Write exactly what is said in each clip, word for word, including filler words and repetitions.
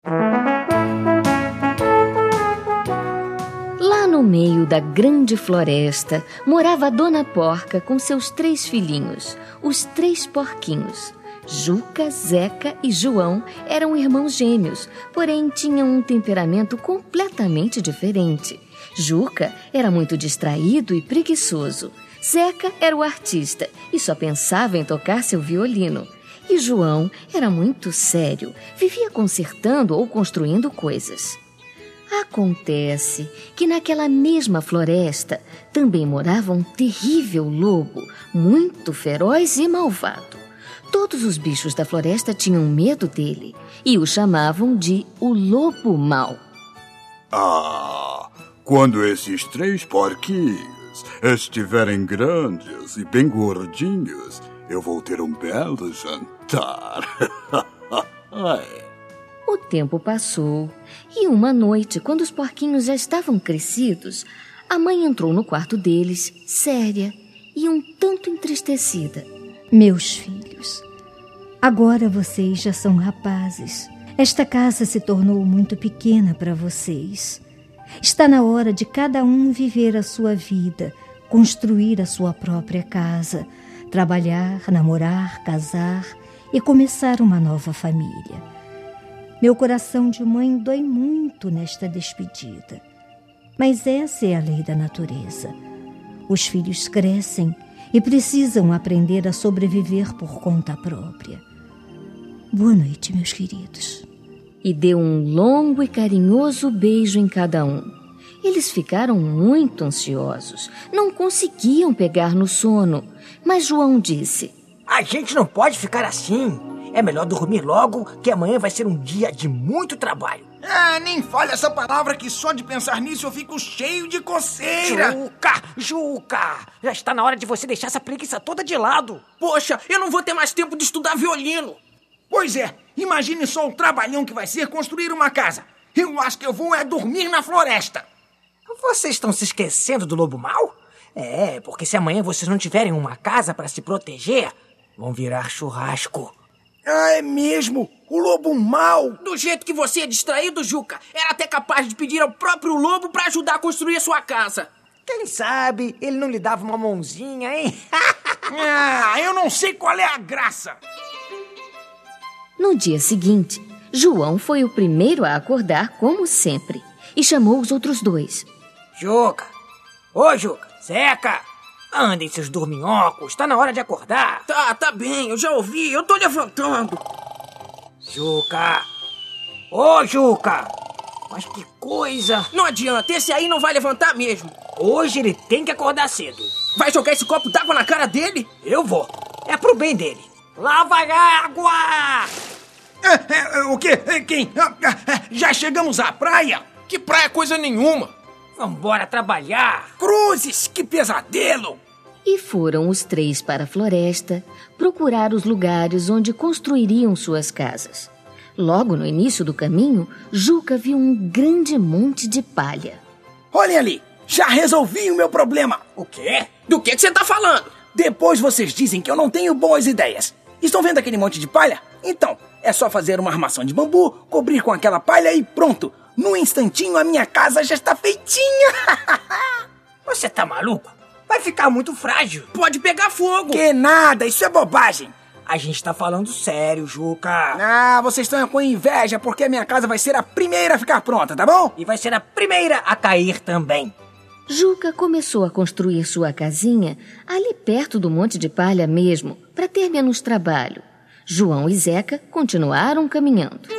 Lá no meio da grande floresta, morava a Dona Porca com seus três filhinhos, os três porquinhos. Juca, Zeca e João eram irmãos gêmeos, porém tinham um temperamento completamente diferente. Juca era muito distraído e preguiçoso. Zeca era o artista e só pensava em tocar seu violino. E João era muito sério, vivia consertando ou construindo coisas. Acontece que naquela mesma floresta também morava um terrível lobo, muito feroz e malvado. Todos os bichos da floresta tinham medo dele e o chamavam de o Lobo Mau. Ah, quando esses três porquinhos estiverem grandes e bem gordinhos, eu vou ter um belo jantar. O tempo passou e uma noite, quando os porquinhos já estavam crescidos, a mãe entrou no quarto deles, séria e um tanto entristecida. Meus filhos, agora vocês já são rapazes. Esta casa se tornou muito pequena para vocês. Está na hora de cada um viver a sua vida, construir a sua própria casa, trabalhar, namorar, casar e começar uma nova família. Meu coração de mãe dói muito nesta despedida. Mas essa é a lei da natureza. Os filhos crescem e precisam aprender a sobreviver por conta própria. Boa noite, meus queridos. E deu um longo e carinhoso beijo em cada um. Eles ficaram muito ansiosos, não conseguiam pegar no sono. Mas João disse: A gente não pode ficar assim. É melhor dormir logo, que amanhã vai ser um dia de muito trabalho. Ah, nem fale essa palavra que só de pensar nisso eu fico cheio de coceira. Juca, Juca, já está na hora de você deixar essa preguiça toda de lado. Poxa, eu não vou ter mais tempo de estudar violino. Pois é, imagine só o trabalhão que vai ser construir uma casa. Eu acho que eu vou é dormir na floresta. Vocês estão se esquecendo do lobo mau? É, porque se amanhã vocês não tiverem uma casa para se proteger, vão virar churrasco. Ah, é mesmo? O lobo mau? Do jeito que você é distraído, Juca, era até capaz de pedir ao próprio lobo para ajudar a construir a sua casa. Quem sabe ele não lhe dava uma mãozinha, hein? Ah, eu não sei qual é a graça. No dia seguinte, João foi o primeiro a acordar, como sempre, e chamou os outros dois. Juca! Ô, Juca! Zeca! Andem, seus dorminhocos, tá na hora de acordar. Tá, tá bem, eu já ouvi, eu tô levantando. Juca! Ô, Juca! Mas que coisa! Não adianta, esse aí não vai levantar mesmo. Hoje ele tem que acordar cedo. Vai jogar esse copo d'água na cara dele? Eu vou. É pro bem dele. Lá vai água! É, é, o quê? Quem? Já chegamos à praia? Que praia coisa nenhuma. Vambora trabalhar. Cruzes, que pesadelo! E foram os três para a floresta procurar os lugares onde construiriam suas casas. Logo no início do caminho, Juca viu um grande monte de palha. Olhem ali, já resolvi o meu problema. O quê? Do que que você tá falando? Depois vocês dizem que eu não tenho boas ideias. Estão vendo aquele monte de palha? Então, é só fazer uma armação de bambu, cobrir com aquela palha e pronto. Num instantinho a minha casa já está feitinha. Você tá maluco? Vai ficar muito frágil. Pode pegar fogo. Que nada, isso é bobagem. A gente tá falando sério, Juca. Ah, vocês estão com inveja porque a minha casa vai ser a primeira a ficar pronta, tá bom? E vai ser a primeira a cair também. Juca começou a construir sua casinha ali perto do monte de palha mesmo, para ter menos trabalho. João e Zeca continuaram caminhando.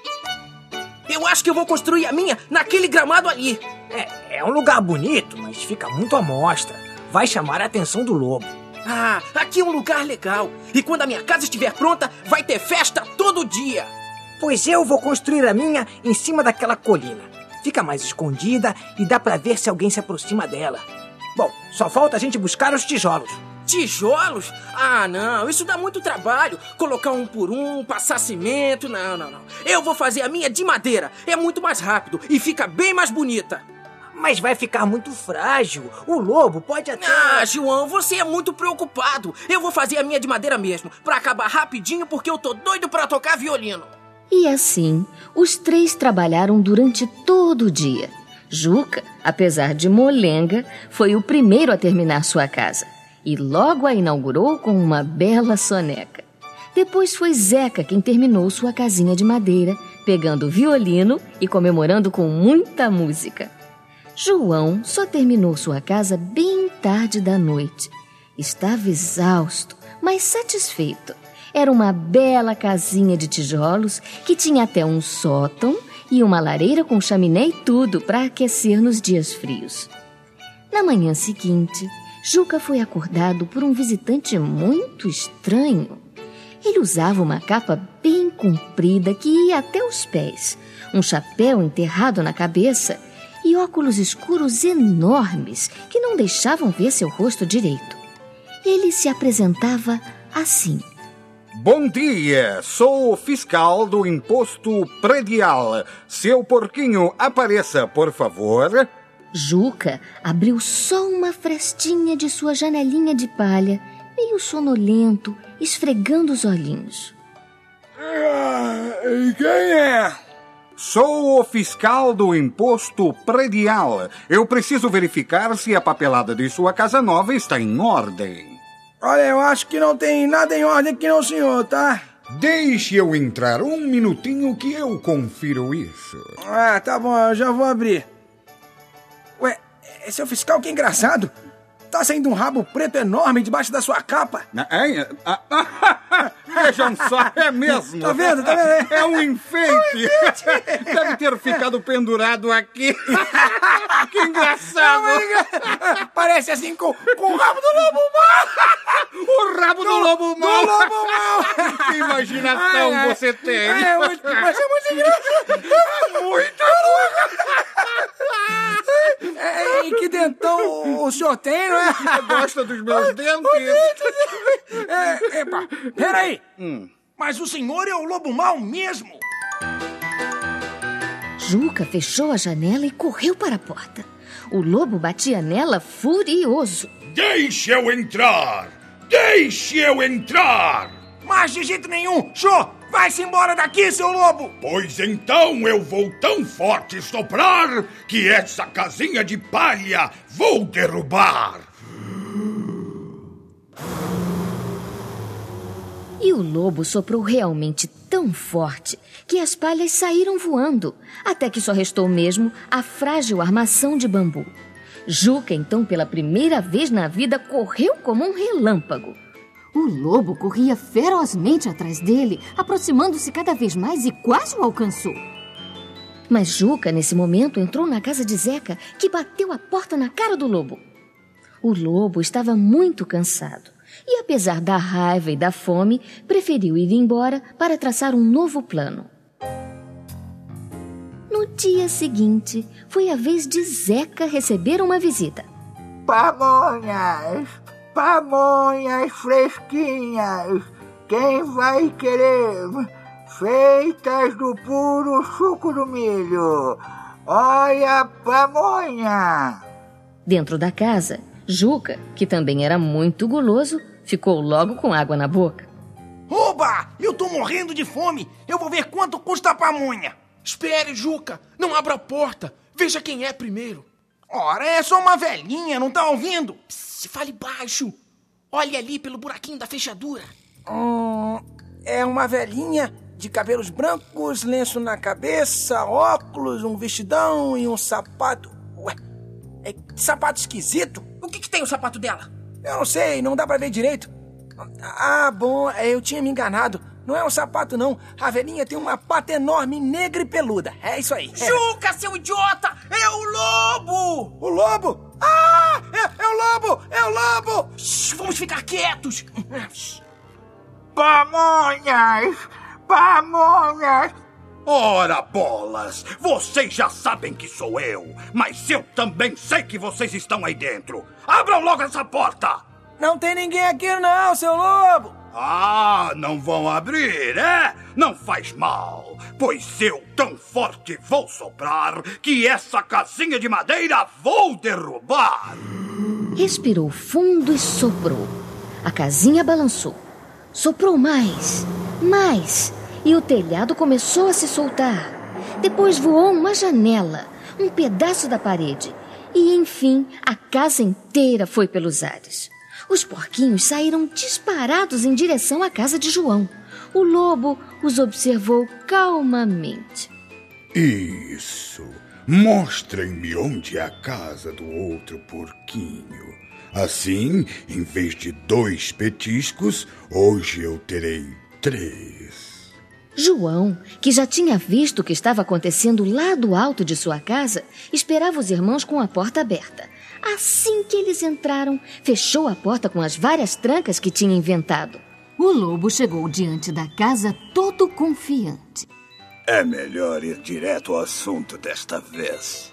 Eu acho que eu vou construir a minha naquele gramado ali. É, é um lugar bonito, mas fica muito à mostra. Vai chamar a atenção do lobo. Ah, aqui é um lugar legal. E quando a minha casa estiver pronta, vai ter festa todo dia. Pois eu vou construir a minha em cima daquela colina. Fica mais escondida e dá pra ver se alguém se aproxima dela. Bom, só falta a gente buscar os tijolos. Tijolos? Ah, não, isso dá muito trabalho. Colocar um por um, passar cimento, não, não, não. Eu vou fazer a minha de madeira. É muito mais rápido e fica bem mais bonita. Mas vai ficar muito frágil. O lobo pode até... Ah, João, você é muito preocupado. Eu vou fazer a minha de madeira mesmo, pra acabar rapidinho porque eu tô doido pra tocar violino. E assim, os três trabalharam durante todo o dia. Juca, apesar de molenga, foi o primeiro a terminar sua casa e logo a inaugurou com uma bela soneca. Depois foi Zeca quem terminou sua casinha de madeira, pegando o violino e comemorando com muita música. João só terminou sua casa bem tarde da noite. Estava exausto, mas satisfeito. Era uma bela casinha de tijolos que tinha até um sótão e uma lareira com chaminé e tudo para aquecer nos dias frios. Na manhã seguinte, Juca foi acordado por um visitante muito estranho. Ele usava uma capa bem comprida que ia até os pés, um chapéu enterrado na cabeça e óculos escuros enormes que não deixavam ver seu rosto direito. Ele se apresentava assim. Bom dia, sou o fiscal do Imposto Predial. Seu porquinho, apareça, por favor. Juca abriu só uma frestinha de sua janelinha de palha, meio sonolento, esfregando os olhinhos. Ah, quem é? Sou o fiscal do Imposto Predial. Eu preciso verificar se a papelada de sua casa nova está em ordem. Olha, eu acho que não tem nada em ordem aqui não, senhor, tá? Deixe eu entrar um minutinho que eu confiro isso. Ah, tá bom, eu já vou abrir. Ué, esse é o fiscal, que engraçado. Tá saindo um rabo preto enorme debaixo da sua capa. É, ah, ah, vejam só, é mesmo. Tá vendo, tá vendo? É um enfeite. Deve ter ficado pendurado aqui. Que engraçado. Parece assim com, com o rabo do lobo mau. O rabo do, do lobo mau. Do lobo mau. Que imaginação ai, ai. você tem. É, muito, mas é muito engraçado. Muito é, e que dentão o senhor tem, não é? Você gosta dos meus dentes? É, epa, peraí. Hum. Mas o senhor é o lobo mau mesmo? Juca fechou a janela e correu para a porta. O lobo batia nela furioso. Deixe eu entrar! Deixe eu entrar! Mas de jeito nenhum! Show! Vai-se embora daqui, seu lobo! Pois então eu vou tão forte soprar que essa casinha de palha vou derrubar! E o lobo soprou realmente tão forte que as palhas saíram voando, até que só restou mesmo a frágil armação de bambu. Juca, então, pela primeira vez na vida, correu como um relâmpago. O lobo corria ferozmente atrás dele, aproximando-se cada vez mais e quase o alcançou. Mas Juca, nesse momento, entrou na casa de Zeca, que bateu a porta na cara do lobo. O lobo estava muito cansado e, apesar da raiva e da fome, preferiu ir embora para traçar um novo plano. No dia seguinte, foi a vez de Zeca receber uma visita. Pamonhas! Pamonhas fresquinhas, quem vai querer? Feitas do puro suco do milho. Olha a pamonha! Dentro da casa, Juca, que também era muito guloso, ficou logo com água na boca. Oba! Eu tô morrendo de fome! Eu vou ver quanto custa a pamonha! Espere, Juca! Não abra a porta! Veja quem é primeiro! Ora, é só uma velhinha, não tá ouvindo? Psst, fale baixo. Olhe ali pelo buraquinho da fechadura. Hum, é uma velhinha de cabelos brancos, lenço na cabeça, óculos, um vestidão e um sapato. Ué, é que sapato esquisito. O que, que tem o sapato dela? Eu não sei, não dá pra ver direito. Ah, bom, eu tinha me enganado. Não é um sapato, não. A velhinha tem uma pata enorme, negra e peluda. É isso aí. É. Juca, seu idiota! É o lobo! O lobo? Ah! É, é o lobo! É o lobo! Shhh, vamos ficar quietos! Pamonhas! Pamonhas! Ora, bolas! Vocês já sabem que sou eu, mas eu também sei que vocês estão aí dentro. Abram logo essa porta! Não tem ninguém aqui não, seu lobo! Ah, não vão abrir, é? Não faz mal, pois eu tão forte vou soprar que essa casinha de madeira vou derrubar. Respirou fundo e soprou. A casinha balançou. Soprou mais, mais, e o telhado começou a se soltar. Depois voou uma janela, um pedaço da parede e, enfim, a casa inteira foi pelos ares. Os porquinhos saíram disparados em direção à casa de João. O lobo os observou calmamente. Isso. Mostrem-me onde é a casa do outro porquinho. Assim, em vez de dois petiscos, hoje eu terei três. João, que já tinha visto o que estava acontecendo lá do alto de sua casa, esperava os irmãos com a porta aberta. Assim que eles entraram, fechou a porta com as várias trancas que tinha inventado. O lobo chegou diante da casa todo confiante. É melhor ir direto ao assunto desta vez.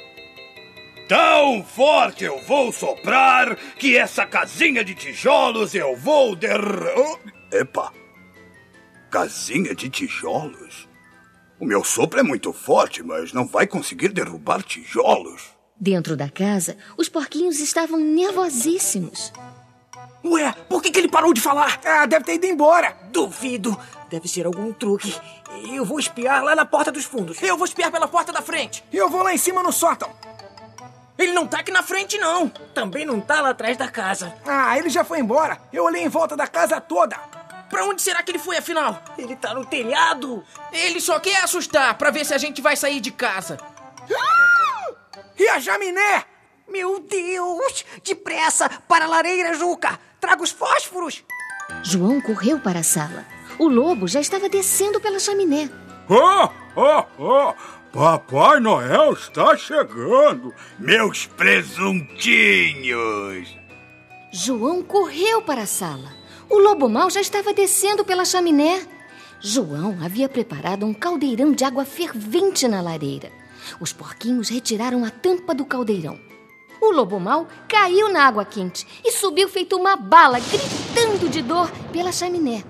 Tão forte eu vou soprar que essa casinha de tijolos eu vou der... Epa! Casinha de tijolos? O meu sopro é muito forte, mas não vai conseguir derrubar tijolos. Dentro da casa, os porquinhos estavam nervosíssimos. Ué, por que, que ele parou de falar? Ah, deve ter ido embora. Duvido. Deve ser algum truque. Eu vou espiar lá na porta dos fundos. Eu vou espiar pela porta da frente. E eu vou lá em cima no sótão. Ele não tá aqui na frente, não. Também não tá lá atrás da casa. Ah, ele já foi embora. Eu olhei em volta da casa toda. Pra onde será que ele foi, afinal? Ele tá no telhado. Ele só quer assustar pra ver se a gente vai sair de casa. Ah! E a chaminé? Meu Deus! Depressa! Para a lareira, Juca! Traga os fósforos! João correu para a sala. O lobo já estava descendo pela chaminé. Oh, oh, oh! Papai Noel está chegando! Meus presuntinhos! João correu para a sala. O lobo mau já estava descendo pela chaminé. João havia preparado um caldeirão de água fervente na lareira. Os porquinhos retiraram a tampa do caldeirão. O lobo mau caiu na água quente e subiu feito uma bala, gritando de dor pela chaminé.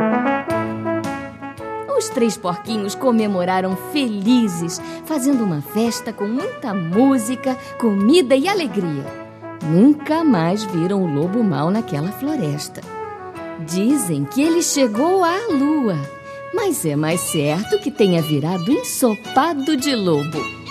Os três porquinhos comemoraram felizes, fazendo uma festa com muita música, comida e alegria. Nunca mais viram o lobo mau naquela floresta. Dizem que ele chegou à lua, mas é mais certo que tenha virado ensopado de lobo.